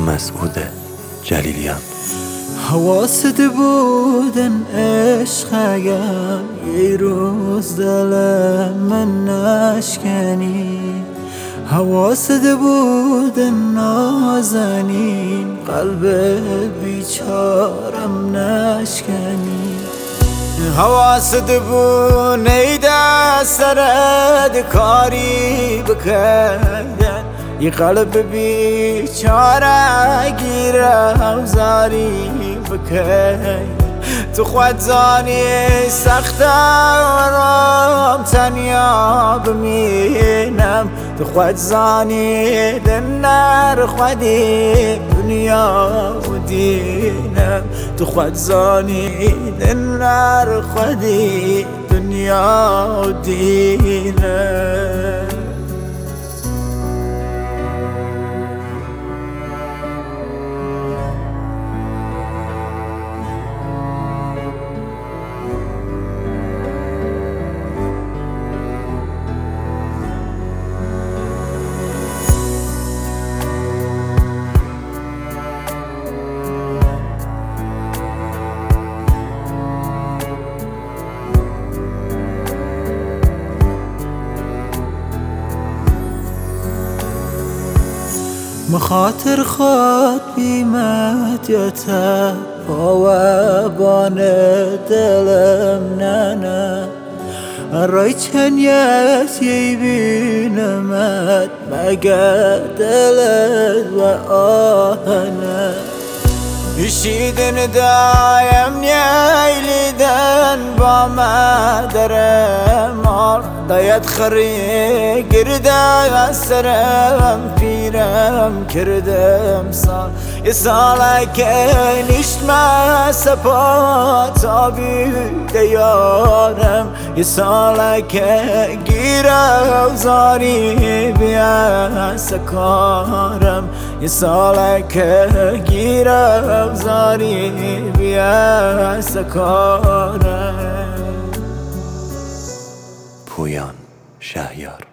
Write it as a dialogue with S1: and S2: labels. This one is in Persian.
S1: مسعود جلیلیان.
S2: حواست بودن عشق اگر یه روز دل من نشکنی، حواست بودن نازنین قلب بیچارم نشکنی، حواست بود نیده سرد کاری بکردن یه قلب بیچاره گیره و زاری بکردن. تو خود زانی سخته ورام تنیا بمینم، تو خود زانی دنر خودی دنیا و دینم، تو خود زانی دنر خودی دنیا و دینم. مخاطر خود بیمت یا پاوبان دلم نه رای چنیت یی بینمت مگر دلت و آهنه بیشیدن دایم نیلیدن با مادرم دایت خری گرده سرم پیرم کردم سال یه ساله که نشتم سپا تابی دیارم، یه ساله که گیره و زاری بیا سکارم، یه ساله که گیره و زاری بیا سکارم.
S1: پویان شهیار.